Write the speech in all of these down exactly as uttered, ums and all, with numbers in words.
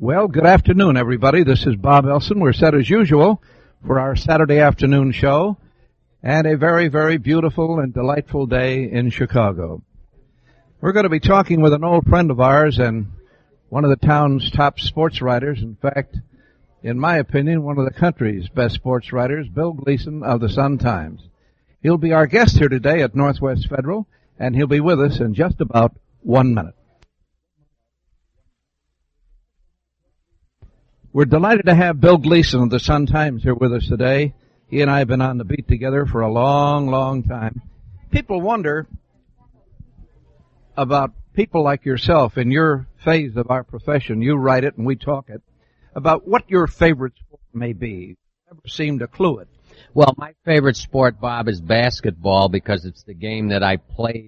Well, good afternoon, everybody. This is Bob Elson. We're set as usual for our Saturday afternoon show and a very, very beautiful and delightful day in Chicago. We're going to be talking with an old friend of ours and one of the town's top sports writers. In fact, in my opinion, one of the country's best sports writers, Bill Gleason of the Sun-Times. He'll be our guest here today at Northwest Federal, and he'll be with us in just about one minute. We're delighted to have Bill Gleason of the Sun-Times here with us today. He and I have been on the beat together for a long, long time. People wonder about people like yourself in your phase of our profession. You write it and we talk it, about what your favorite sport may be. Never seem to clue it. Well, my favorite sport, Bob, is basketball because it's the game that I played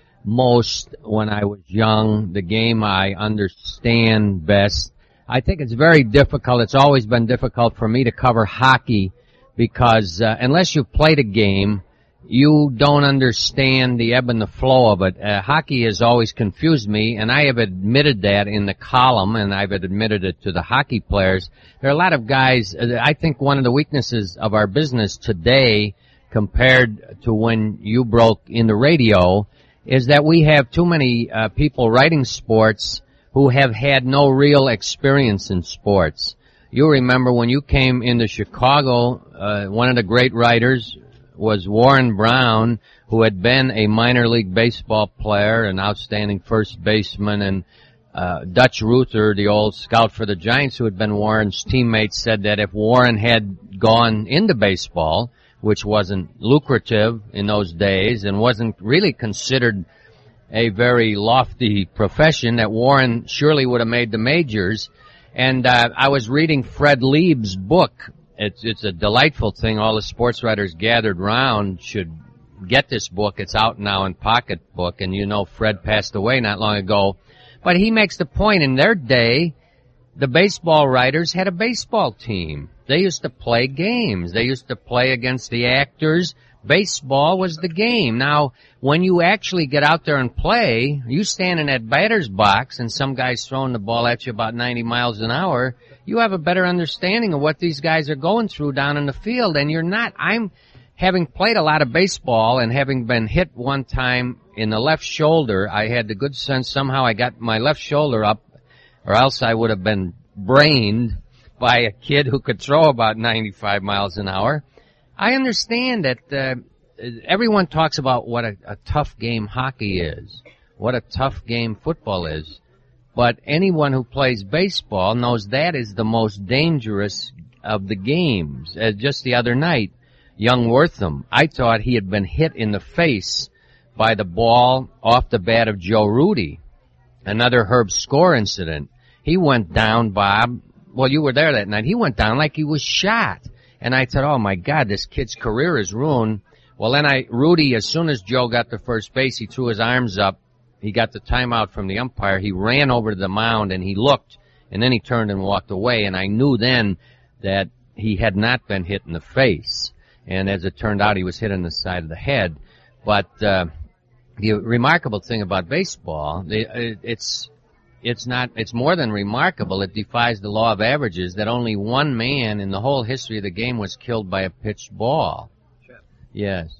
most when I was young, the game I understand best. I think it's very difficult. It's always been difficult for me to cover hockey because uh, unless you've played a game, you don't understand the ebb and the flow of it. Uh, hockey has always confused me, and I have admitted that in the column, and I've admitted it to the hockey players. There are a lot of guys, uh, I think one of the weaknesses of our business today compared to when you broke in the radio is that we have too many uh, people writing sports who have had no real experience in sports. You remember when you came into Chicago, uh, one of the great writers was Warren Brown, who had been a minor league baseball player, an outstanding first baseman, and uh, Dutch Ruther, the old scout for the Giants, who had been Warren's teammate, said that if Warren had gone into baseball, which wasn't lucrative in those days and wasn't really considered a very lofty profession, that Warren surely would have made the majors. And uh, I was reading Fred Lieb's book. It's it's a delightful thing. All the sports writers gathered round should get this book. It's out now in pocketbook, and you know Fred passed away not long ago. But he makes the point, in their day, the baseball writers had a baseball team. They used to play games. They used to play against the actors. Baseball was the game. Now, when you actually get out there and play, you stand in that batter's box and some guy's throwing the ball at you about ninety miles an hour, you have a better understanding of what these guys are going through down in the field. And you're not, I'm, having played a lot of baseball and having been hit one time in the left shoulder, I had the good sense somehow I got my left shoulder up, or else I would have been brained by a kid who could throw about ninety-five miles an hour. I understand that uh, everyone talks about what a, a tough game hockey is, what a tough game football is, but anyone who plays baseball knows that is the most dangerous of the games. Uh, just the other night, young Wortham, I thought he had been hit in the face by the ball off the bat of Joe Rudy, another Herb Score incident. He went down, Bob, well, you were there that night, he went down like he was shot. And I thought, oh my God, this kid's career is ruined. Well, then I, Rudy, as soon as Joe got to first base, he threw his arms up. He got the timeout from the umpire. He ran over to the mound and he looked, and then he turned and walked away. And I knew then that he had not been hit in the face. And as it turned out, he was hit in the side of the head. But, uh, the remarkable thing about baseball, the, it's, It's not, it's more than remarkable. It defies the law of averages that only one man in the whole history of the game was killed by a pitched ball. Sure. Yes.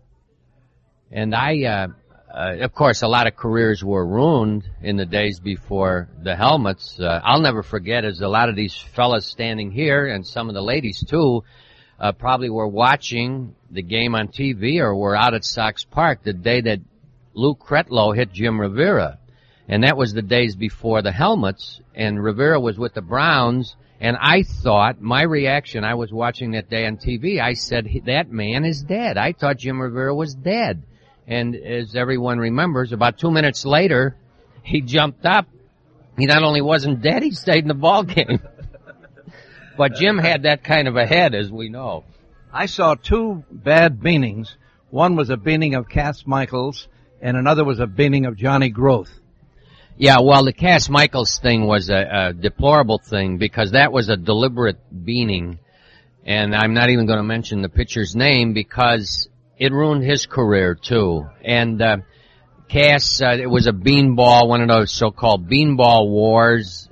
And I, uh, uh, of course, a lot of careers were ruined in the days before the helmets. Uh, I'll never forget, as a lot of these fellas standing here, and some of the ladies too, uh, probably were watching the game on T V or were out at Sox Park the day that Lou Kretlow hit Jim Rivera. And that was the days before the helmets, and Rivera was with the Browns, and I thought, my reaction, I was watching that day on T V, I said, that man is dead. I thought Jim Rivera was dead. And as everyone remembers, about two minutes later, he jumped up. He not only wasn't dead, he stayed in the ball game. But Jim had that kind of a head, as we know. I saw two bad beanings. One was a beaning of Cass Michaels, and another was a beaning of Johnny Groth. Yeah, well, the Cass Michaels thing was a, a deplorable thing because that was a deliberate beaning. And I'm not even going to mention the pitcher's name because it ruined his career, too. And uh, Cass, uh, it was a beanball, one of those so-called beanball wars.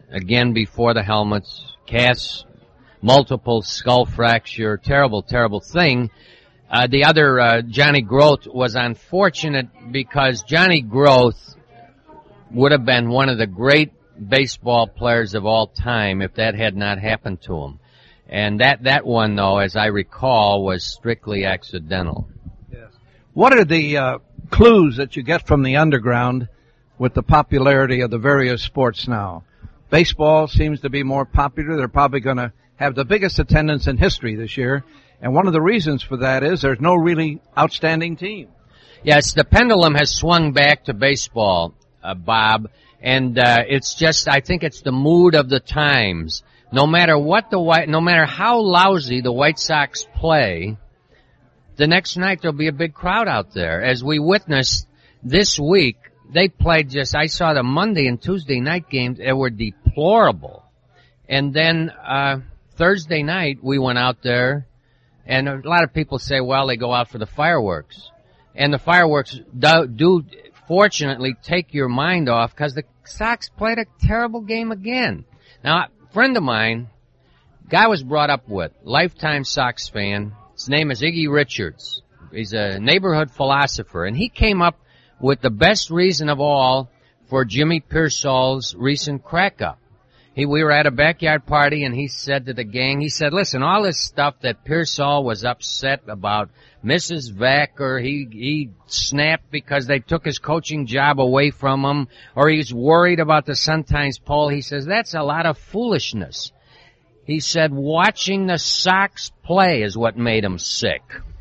again before the helmets, Cass, multiple skull fracture, terrible, terrible thing. Uh, the other, uh, Johnny Groth, was unfortunate because Johnny Groth would have been one of the great baseball players of all time if that had not happened to him. And that, that one, though, as I recall, was strictly accidental. Yes. What are the uh, clues that you get from the underground with the popularity of the various sports now? Baseball seems to be more popular. They're probably going to have the biggest attendance in history this year. And one of the reasons for that is there's no really outstanding team. Yes, the pendulum has swung back to baseball, uh, Bob. And uh, it's just, I think it's the mood of the times. No matter what the White, no matter how lousy the White Sox play, the next night there'll be a big crowd out there. As we witnessed this week, they played just, I saw the Monday and Tuesday night games that were deplorable. And then uh Thursday night we went out there, and a lot of people say, well, they go out for the fireworks. And the fireworks do, do fortunately take your mind off because the Sox played a terrible game again. Now, a friend of mine, guy was brought up with, lifetime Sox fan. His name is Iggy Richards. He's a neighborhood philosopher, and he came up with the best reason of all for Jimmy Pearsall's recent crack-up. He, we were at a backyard party, and he said to the gang, he said, listen, all this stuff that Pearsall was upset about Missus Vacker, he, he snapped because they took his coaching job away from him, or he's worried about the Sun-Times poll. He says, that's a lot of foolishness. He said, watching the Sox play is what made him sick.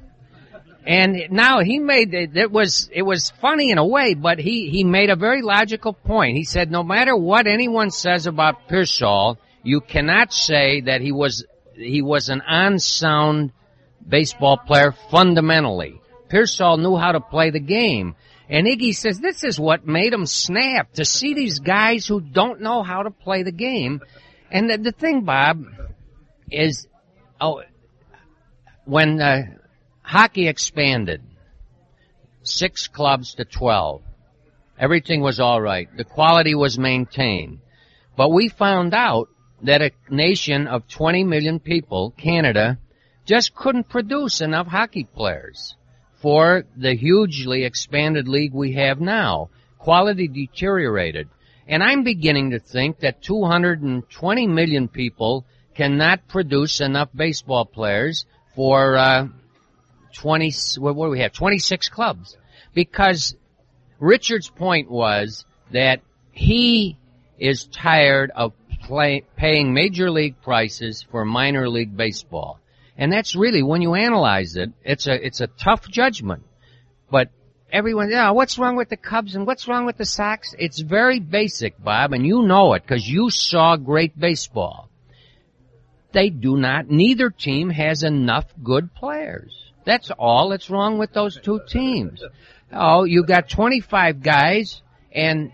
And now he made it, it was, it was funny in a way, but he, he made a very logical point. He said, no matter what anyone says about Pearsall, you cannot say that he was, he was an unsound baseball player fundamentally. Pearsall knew how to play the game. And Iggy says, this is what made him snap, to see these guys who don't know how to play the game. And the, the thing, Bob, is, oh, when, uh, hockey expanded, six clubs to twelve. Everything was all right. The quality was maintained. But we found out that a nation of twenty million people, Canada, just couldn't produce enough hockey players for the hugely expanded league we have now. Quality deteriorated. And I'm beginning to think that two hundred twenty million people cannot produce enough baseball players for, uh, twenty, what do we have? twenty-six clubs. Because Richard's point was that he is tired of play, paying major league prices for minor league baseball. And that's really, when you analyze it, it's a, it's a tough judgment. But everyone, yeah, what's wrong with the Cubs and what's wrong with the Sox? It's very basic, Bob, and you know it because you saw great baseball. They do not, neither team has enough good players. That's all that's wrong with those two teams. Oh, you got twenty-five guys, and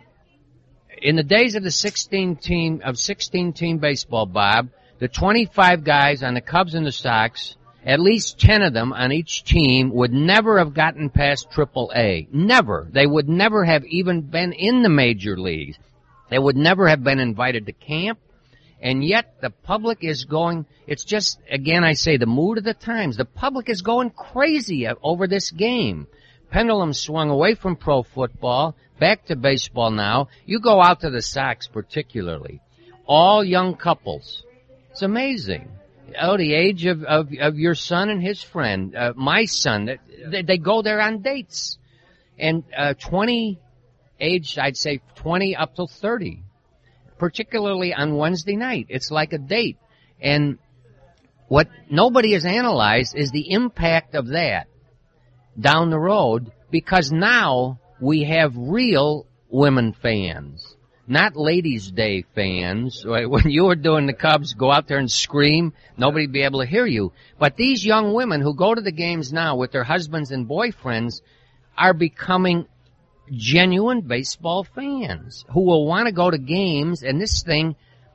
in the days of the sixteen team, of sixteen team baseball, Bob, the twenty-five guys on the Cubs and the Sox, at least ten of them on each team would never have gotten past triple A. Never. They would never have even been in the major leagues. They would never have been invited to camp. And yet the public is going, it's just, again I say, the mood of the times. The public is going crazy over this game. Pendulum swung away from pro football, back to baseball now. You go out to the Sox particularly. All young couples. It's amazing. Oh, the age of, of, of your son and his friend. Uh, my son, they, they go there on dates. And, uh, twenty, age, I'd say twenty up till thirty. Particularly on Wednesday night. It's like a date. And what nobody has analyzed is the impact of that down the road, because now we have real women fans, not Ladies' Day fans. When you were doing the Cubs, go out there and scream, nobody'd be able to hear you. But these young women who go to the games now with their husbands and boyfriends are becoming genuine baseball fans who will want to go to games. And this thing,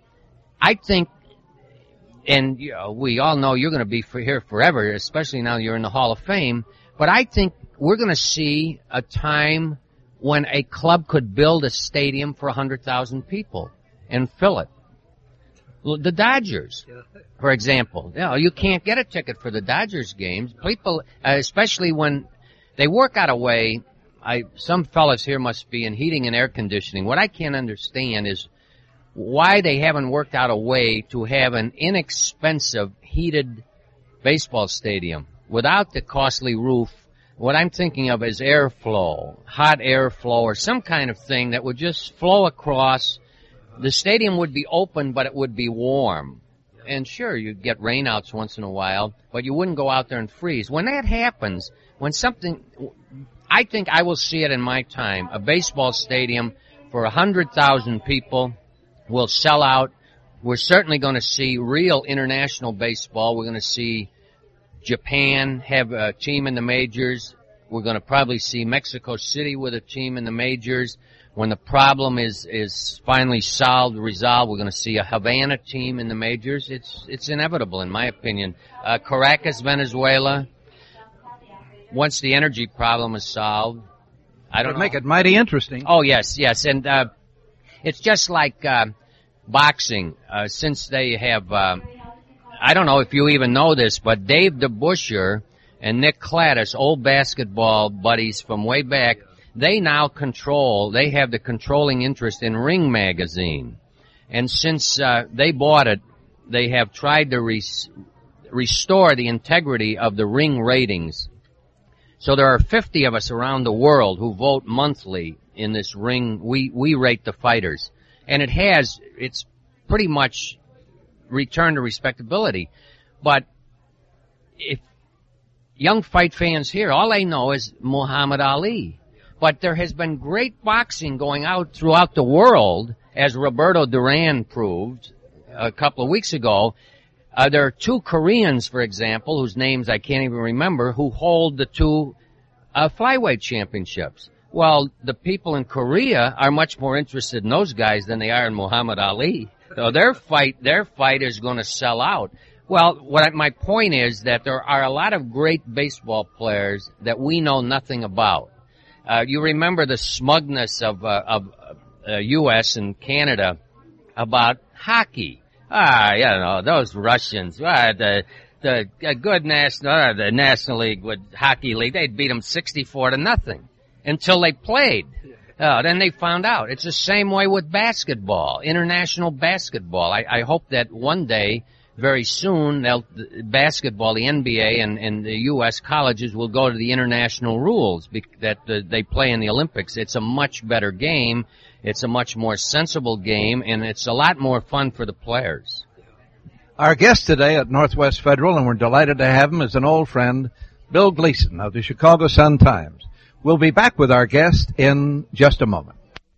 I think, and you know, we all know you're going to be for here forever, especially now you're in the Hall of Fame, but I think we're going to see a time when a club could build a stadium for one hundred thousand people and fill it. The Dodgers, for example. You know, you can't get a ticket for the Dodgers games. People, uh, especially when they work out a way, I, some fellas here must be in heating and air conditioning. What I can't understand is why they haven't worked out a way to have an inexpensive heated baseball stadium without the costly roof. What I'm thinking of is airflow, hot airflow, or some kind of thing that would just flow across. The stadium would be open, but it would be warm. And sure, you'd get rainouts once in a while, but you wouldn't go out there and freeze. When that happens, when something, I think I will see it in my time, a baseball stadium for one hundred thousand people will sell out. We're certainly going to see real international baseball. We're going to see Japan have a team in the majors. We're going to probably see Mexico City with a team in the majors. When the problem is, is finally solved, resolved, we're going to see a Havana team in the majors. It's, it's inevitable, in my opinion. Uh, Caracas, Venezuela. Once the energy problem is solved, I don't It'd know. make it mighty interesting. Oh, yes, yes. And, uh, it's just like, uh, boxing. Uh, since they have, uh, I don't know if you even know this, but Dave DeBuscher and Nick Cladis, old basketball buddies from way back, they now control, they have the controlling interest in Ring magazine. And since uh, they bought it, they have tried to res- restore the integrity of the Ring ratings. So there are fifty of us around the world who vote monthly in this Ring. We, we rate the fighters. And it has, it's pretty much returned to respectability. But if young fight fans here, all they know is Muhammad Ali. But there has been great boxing going out throughout the world, as Roberto Duran proved a couple of weeks ago. Uh, there are two Koreans, for example, whose names I can't even remember, who hold the two uh, flyweight championships. Well, the people in Korea are much more interested in those guys than they are in Muhammad Ali. So their fight, their fight is going to sell out. Well, what I, my point is that there are a lot of great baseball players that we know nothing about. Uh, you remember the smugness of, uh, of, uh, U S and Canada about hockey. Ah, you know, those Russians, ah, the, the uh, good national, uh, the National League with Hockey League, they'd beat them sixty-four to nothing until they played. Uh, then they found out. It's the same way with basketball, international basketball. I, I hope that one day, very soon, they'll, basketball, the N B A and, and the U S colleges will go to the international rules be, that uh, they play in the Olympics. It's a much better game. It's a much more sensible game, and it's a lot more fun for the players. Our guest today at Northwest Federal, and we're delighted to have him, is an old friend, Bill Gleason of the Chicago Sun-Times. We'll be back with our guest in just a moment.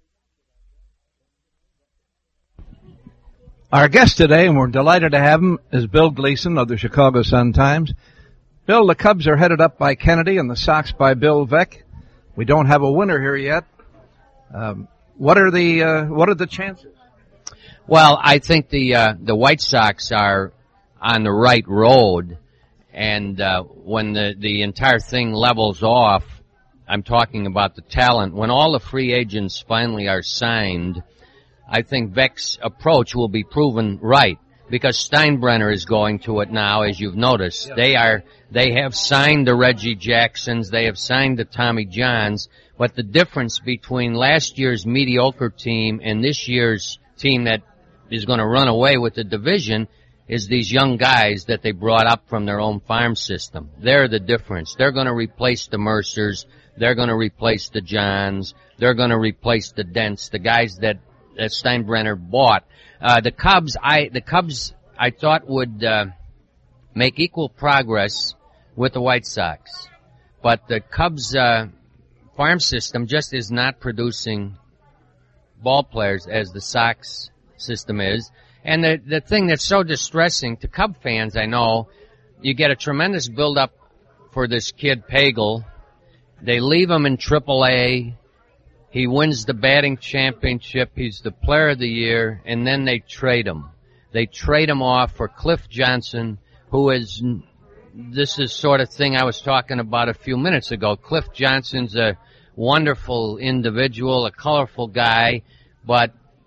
Our guest today, and we're delighted to have him, is Bill Gleason of the Chicago Sun-Times. Bill, the Cubs are headed up by Kennedy and the Sox by Bill Veeck. We don't have a winner here yet. Um, what are the uh, what are the chances? Well, I think the uh, the White Sox are on the right road, and uh, when the the entire thing levels off, I'm talking about the talent. When all the free agents finally are signed, I think Veeck's approach will be proven right, because Steinbrenner is going to it now, as you've noticed. Yep. They are, they have signed the Reggie Jacksons, they have signed the Tommy Johns, but the difference between last year's mediocre team and this year's team that is going to run away with the division is these young guys that they brought up from their own farm system. They're the difference. They're going to replace the Mercers, they're going to replace the Johns, they're going to replace the Dents, the guys that that Steinbrenner bought. Uh, the Cubs, I, the Cubs, I thought would, uh, make equal progress with the White Sox. But the Cubs, uh, farm system just is not producing ball players as the Sox system is. And the, the thing that's so distressing to Cub fans, I know, you get a tremendous build-up for this kid Pagel. They leave him in triple A. He wins the batting championship. He's the player of the year, and then they trade him. They trade him off for Cliff Johnson, who is, this is sort of thing I was talking about a few minutes ago. Cliff Johnson's a wonderful individual, a colorful guy, but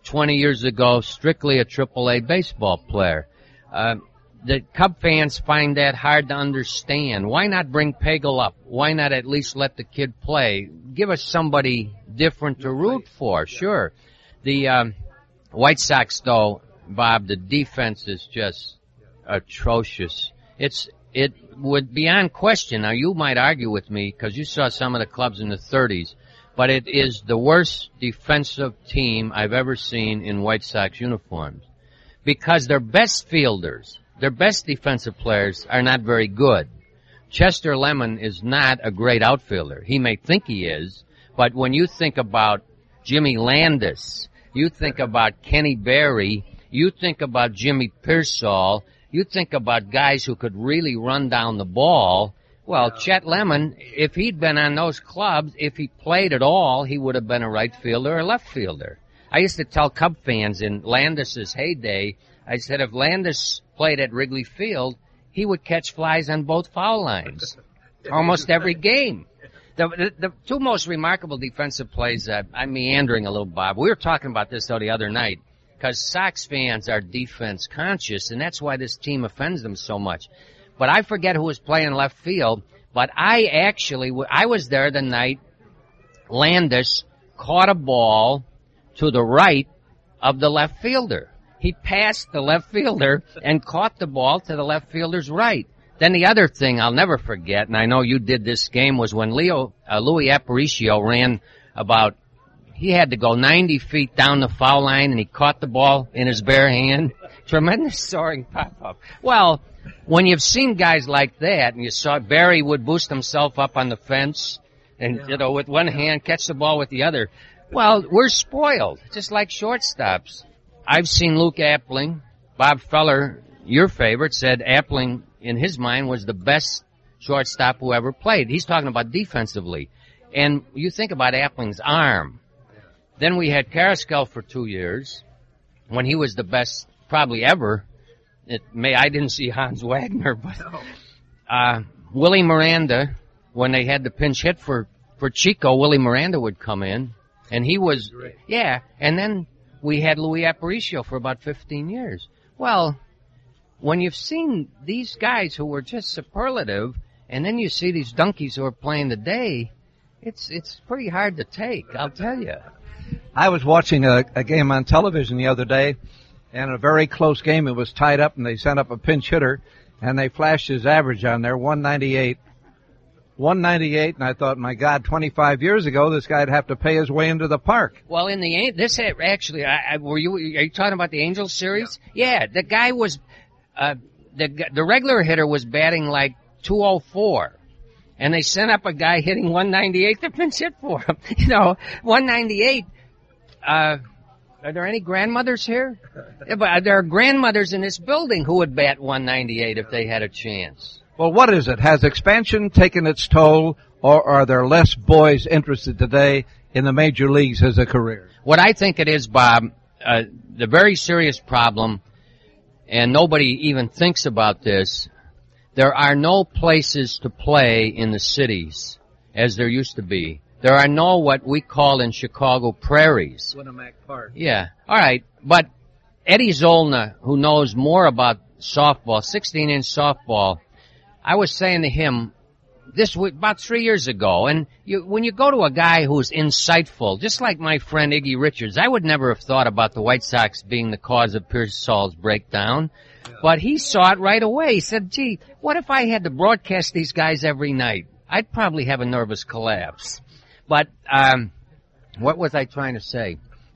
twenty years ago, strictly a triple A baseball player. Uh, the Cub fans find that hard to understand. Why not bring Pagel up? Why not at least let the kid play? Give us somebody different to root for, sure. The um, White Sox, though, Bob, the defense is just atrocious. It's it would beyond question. Now, you might argue with me because you saw some of the clubs in the thirties, but it is the worst defensive team I've ever seen in White Sox uniforms because their best fielders, their best defensive players are not very good. Chester Lemon is not a great outfielder. He may think he is, but when you think about Jimmy Landis, you think about Kenny Berry, you think about Jimmy Pearsall, you think about guys who could really run down the ball. Well, yeah. Chet Lemon, if he'd been on those clubs, if he played at all, he would have been a right fielder or left fielder. I used to tell Cub fans in Landis's heyday, I said if Landis played at Wrigley Field, he would catch flies on both foul lines almost every game. The, the, the two most remarkable defensive plays, uh, I'm meandering a little, Bob. We were talking about this, though, the other night, because Sox fans are defense conscious, and that's why this team offends them so much. But I forget who was playing left field, but I actually, I was there the night Landis caught a ball to the right of the left fielder. He passed the left fielder and caught the ball to the left fielder's right. Then the other thing I'll never forget, and I know you did this game, was when Leo uh, Louis Aparicio ran about, he had to go ninety feet down the foul line, and he caught the ball in his bare hand. Tremendous soaring pop-up. Well, when you've seen guys like that, and you saw Barry would boost himself up on the fence, and, yeah. you know, with one hand catch the ball with the other. Well, we're spoiled, just like shortstops. I've seen Luke Appling. Bob Feller, your favorite, said Appling, in his mind, was the best shortstop who ever played. He's talking about defensively. And you think about Appling's arm. Then we had Carrasquel for two years, when he was the best probably ever. It may I didn't see Hans Wagner, but uh, Willie Miranda, when they had the pinch hit for, for Chico, Willie Miranda would come in, and he was, yeah, and then we had Louis Aparicio for about fifteen years. Well, when you've seen these guys who were just superlative, and then you see these donkeys who are playing today, it's it's pretty hard to take, I'll tell you. I was watching a, a game on television the other day, and a very close game. It was tied up, and they sent up a pinch hitter, and they flashed his average on there, one ninety-eight. one ninety-eight, and I thought, my God, twenty-five years ago, this guy'd have to pay his way into the park. Well, in the this actually, I, I, were you are you talking about the Angels series? Yeah, yeah the guy was. Uh, the the regular hitter was batting like two oh four, and they sent up a guy hitting one ninety-eight to pinch hit for him. You know, one ninety-eight. Uh, are there any grandmothers here? Yeah, but there are grandmothers in this building who would bat one ninety-eight if they had a chance. Well, what is it? Has expansion taken its toll, or are there less boys interested today in the major leagues as a career? What I think it is, Bob, uh, the very serious problem, and nobody even thinks about this, there are no places to play in the cities as there used to be. There are no what we call in Chicago prairies. Winnemac Park. Yeah. All right. But Eddie Zollner, who knows more about softball, sixteen-inch softball, I was saying to him this was about three years ago, and you, when you go to a guy who's insightful, just like my friend Iggy Richards, I would never have thought about the White Sox being the cause of Pearsall's breakdown, yeah. But he saw it right away. He said, gee, what if I had to broadcast these guys every night? I'd probably have a nervous collapse. But um, what was I trying to say?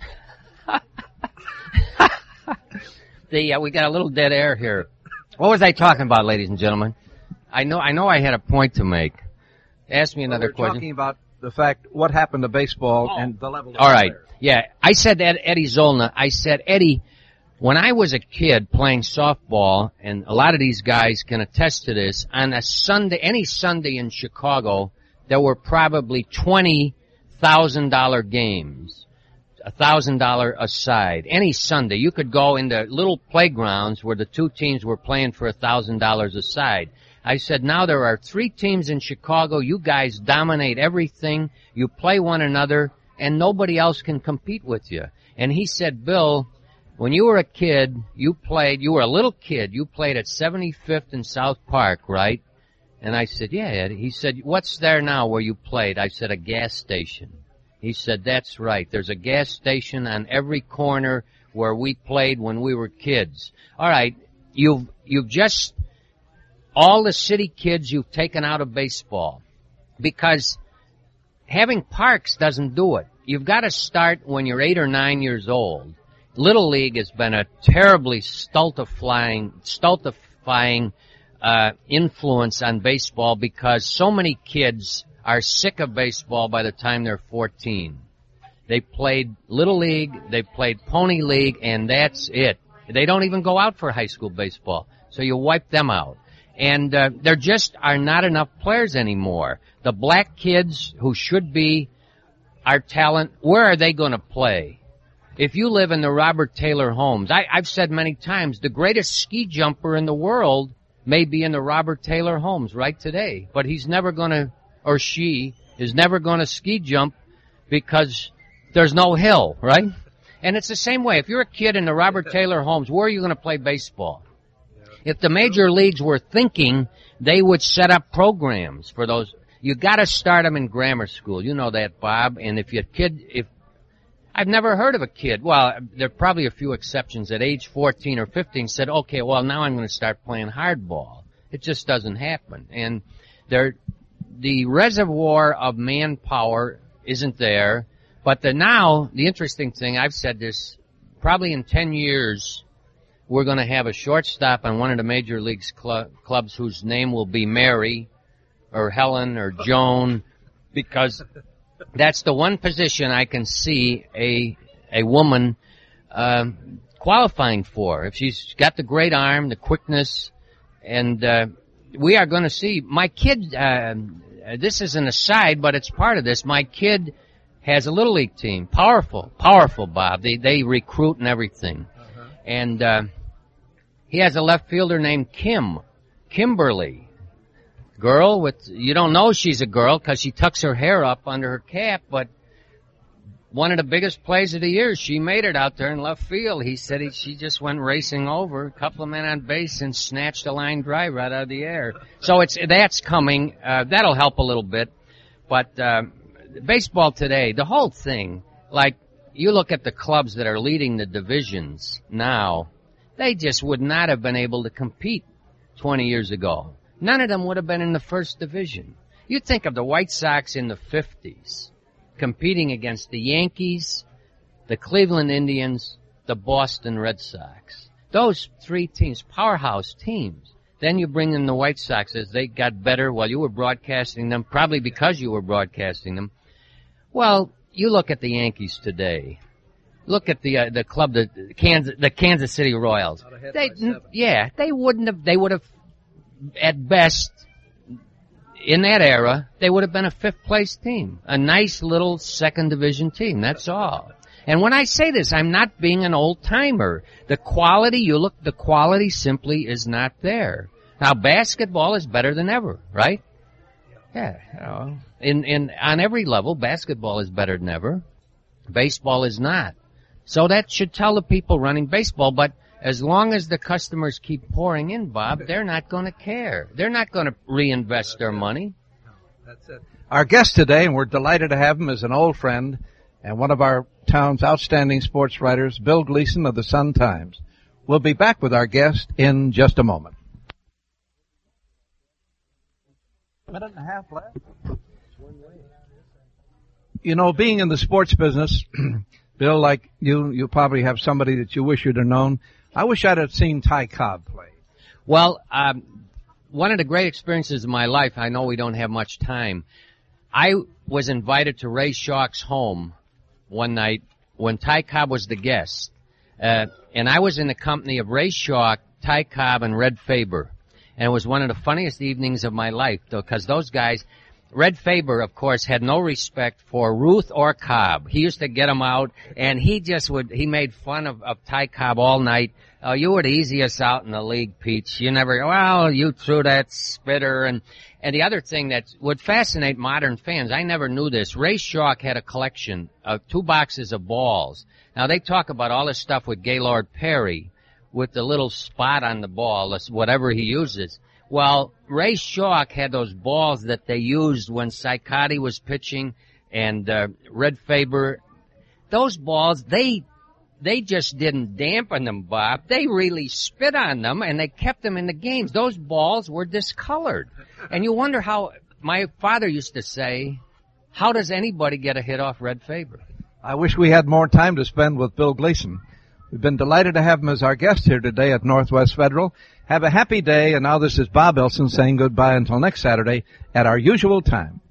the uh, we got a little dead air here. What was I talking about, ladies and gentlemen? I know, I know, I had a point to make. Ask me another well, we're question. Talking about the fact what happened to baseball oh. and the level. Of All right, players. Yeah, I said to Ed, Eddie Zollner. I said, Eddie, when I was a kid playing softball, and a lot of these guys can attest to this, on a Sunday, any Sunday in Chicago, there were probably twenty thousand dollar games, a thousand dollar a side. Any Sunday, you could go into little playgrounds where the two teams were playing for a thousand dollars a side. I said, now there are three teams in Chicago. You guys dominate everything. You play one another, and nobody else can compete with you. And he said, Bill, when you were a kid, you played, you were a little kid, you played at seventy-fifth and South Park, right? And I said, yeah, Ed. He said, what's there now where you played? I said, a gas station. He said, that's right. There's a gas station on every corner where we played when we were kids. All right, you've, you've just, all the city kids you've taken out of baseball. Because having parks doesn't do it. You've got to start when you're eight or nine years old. Little League has been a terribly stultifying, stultifying uh, influence on baseball because so many kids are sick of baseball by the time they're fourteen. They played Little League, they played Pony League, and that's it. They don't even go out for high school baseball, so you wipe them out. And uh, there just are not enough players anymore. The black kids who should be our talent, where are they going to play? If you live in the Robert Taylor homes, I, I've said many times, the greatest ski jumper in the world may be in the Robert Taylor homes right today, but he's never going to, or she is never going to ski jump because there's no hill, right? And it's the same way. If you're a kid in the Robert Taylor homes, where are you going to play baseball? If the major leagues were thinking, they would set up programs for those. You got to start them in grammar school. You know that, Bob. And if your kid, if I've never heard of a kid, well, there are probably a few exceptions at age fourteen or fifteen said, okay, well, now I'm going to start playing hardball. It just doesn't happen. And there, the reservoir of manpower isn't there. But the now, the interesting thing, I've said this, probably in ten years, we're going to have a shortstop on one of the major leagues cl- clubs whose name will be Mary or Helen or Joan, because that's the one position I can see a a woman um, qualifying for. If she's got the great arm, the quickness, and uh, we are going to see. My kid, uh, this is an aside, but it's part of this. My kid has a Little League team. Powerful, powerful, Bob. They they recruit and everything. Uh-huh. And uh, he has a left fielder named Kim, Kimberly. Girl with, you don't know she's a girl because she tucks her hair up under her cap, but one of the biggest plays of the year, she made it out there in left field. He said he, she just went racing over, a couple of men on base, and snatched a line drive right out of the air. So it's that's coming. Uh, that'll help a little bit. But uh, baseball today, the whole thing, like you look at the clubs that are leading the divisions now, they just would not have been able to compete twenty years ago. None of them would have been in the first division. You think of the White Sox in the fifties competing against the Yankees, the Cleveland Indians, the Boston Red Sox. Those three teams, powerhouse teams. Then you bring in the White Sox as they got better while you were broadcasting them, probably because you were broadcasting them. Well, you look at the Yankees today. Look at the uh, the club, the Kansas, the Kansas City Royals. They, yeah, they wouldn't have. They would have, at best, in that era, they would have been a fifth place team, a nice little second division team. That's all. And when I say this, I'm not being an old timer. The quality, you look, the quality simply is not there. Now, basketball is better than ever, right? Yeah, you know, in in on every level, basketball is better than ever. Baseball is not. So that should tell the people running baseball, but as long as the customers keep pouring in, Bob, they're not going to care. They're not going to reinvest their money. That's it. Our guest today, and we're delighted to have him, is an old friend and one of our town's outstanding sports writers, Bill Gleason of the Sun-Times. We'll be back with our guest in just a moment. A minute and a half left. You know, being in the sports business, Bill, like you, you probably have somebody that you wish you'd have known. I wish I'd have seen Ty Cobb play. Well, um, one of the great experiences of my life, I know we don't have much time, I was invited to Ray Schalk's home one night when Ty Cobb was the guest. Uh, and I was in the company of Ray Schalk, Ty Cobb, and Red Faber. And it was one of the funniest evenings of my life, though, because those guys, Red Faber, of course, had no respect for Ruth or Cobb. He used to get them out, and he just would, he made fun of, of Ty Cobb all night. Uh, you were the easiest out in the league, Peach. You never, well, you threw that spitter. And, and the other thing that would fascinate modern fans, I never knew this, Ray Schalk had a collection of two boxes of balls. Now, they talk about all this stuff with Gaylord Perry, with the little spot on the ball, whatever he uses. Well, Ray Schalk had those balls that they used when Cicotti was pitching and uh, Red Faber. Those balls, they they just didn't dampen them, Bob. They really spit on them, and they kept them in the games. Those balls were discolored. And you wonder how, my father used to say, how does anybody get a hit off Red Faber? I wish we had more time to spend with Bill Gleason. We've been delighted to have him as our guest here today at Northwest Federal. Have a happy day, and now this is Bob Elson saying goodbye until next Saturday at our usual time.